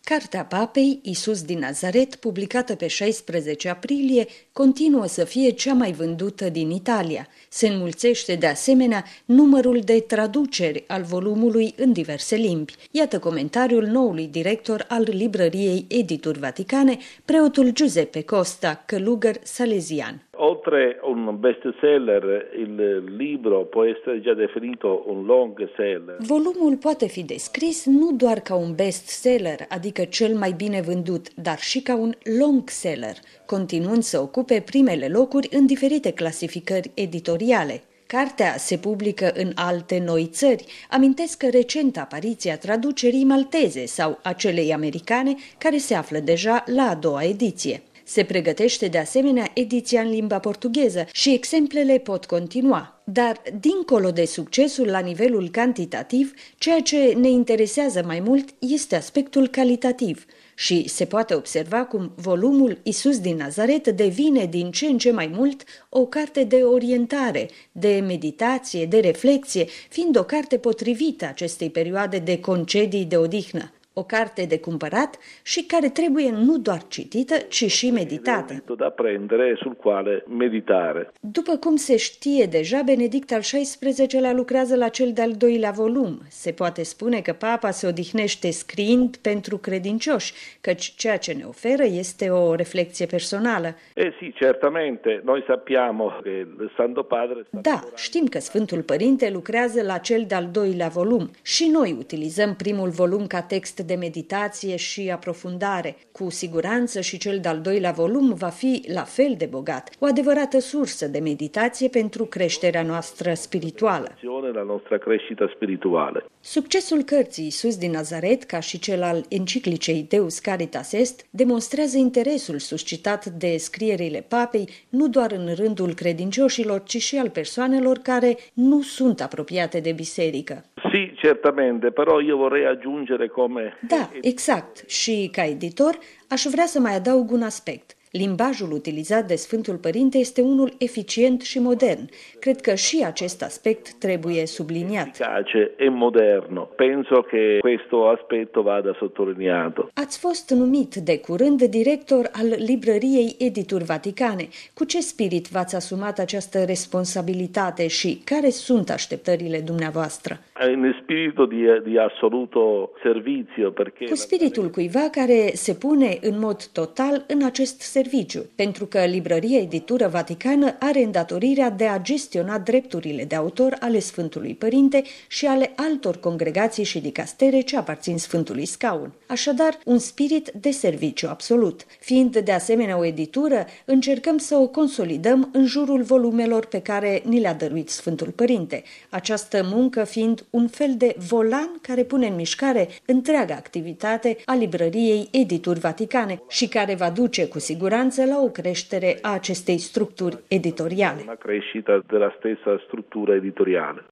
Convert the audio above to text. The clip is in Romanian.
Cartea Papei, Iisus din Nazaret, publicată pe 16 aprilie, continuă să fie cea mai vândută din Italia. Se înmulțește de asemenea numărul de traduceri al volumului în diverse limbi. Iată comentariul noului director al librăriei Edituri Vaticane, preotul Giuseppe Costa, călugăr salesian. Oltre un bestseller, il libro può essere già definito un long seller. Volumul poate fi descris nu doar ca un bestseller, adică cel mai bine vândut, dar și ca un long seller, continuând să ocupe primele locuri în diferite clasificări editoriale. Cartea se publică în alte noi țări. Amintesc recent apariția traducerii malteze sau a celei americane, care se află deja la a doua ediție. Se pregătește de asemenea ediția în limba portugheză și exemplele pot continua. Dar, dincolo de succesul la nivelul cantitativ, ceea ce ne interesează mai mult este aspectul calitativ și se poate observa cum volumul Iisus din Nazaret devine din ce în ce mai mult o carte de orientare, de meditație, de reflexie, fiind o carte potrivită acestei perioade de concedii de odihnă. O carte de cumpărat și care trebuie nu doar citită, ci și meditată. Da prendere, sul quale meditare. După cum se știe deja, Benedict al XVI-lea lucrează la cel de-al doilea volum. Se poate spune că Papa se odihnește scriind pentru credincioși, căci ceea ce ne oferă este o reflexie personală. Sì, certamente. Noi sappiamo che il Santo Padre... Da, știm că Sfântul Părinte lucrează la cel de-al doilea volum și noi utilizăm primul volum ca text de meditație și aprofundare. Cu siguranță și cel de-al doilea volum va fi la fel de bogat, o adevărată sursă de meditație pentru creșterea noastră spirituală. La nostra crescita spirituală. Succesul cărții Iisus din Nazaret, ca și cel al enciclicei Deus Caritas Est, demonstrează interesul suscitat de scrierile papei nu doar în rândul credincioșilor, ci și al persoanelor care nu sunt apropiate de biserică. Sì, certamente, però io vorrei aggiungere come... Da, exact. Și ca editor aș vrea să mai adaug un aspect. Limbajul utilizat de Sfântul Părinte este unul eficient și modern. Cred că și acest aspect trebuie subliniat. Efficace e moderno. Penso che questo aspetto vada sottolineato. Ați fost numit de curând director al librăriei Edituri Vaticane. Cu ce spirit v-ați asumat această responsabilitate și care sunt așteptările dumneavoastră? In spirito di assoluto servizio, perché... Cu spiritul cuiva care se pune în mod total în acest serviciu, pentru că Librăria Editură Vaticană are îndatorirea de a gestiona drepturile de autor ale Sfântului Părinte și ale altor congregații și dicastere ce aparțin Sfântului Scaun. Așadar, un spirit de serviciu absolut. Fiind de asemenea o editură, încercăm să o consolidăm în jurul volumelor pe care ni le-a dăruit Sfântul Părinte. Această muncă fiind un fel de volan care pune în mișcare întreaga activitate a Librăriei Edituri Vaticane și care va duce cu siguranță la o creștere a acestei structuri editoriale. Una crescita della stessa struttura editoriale.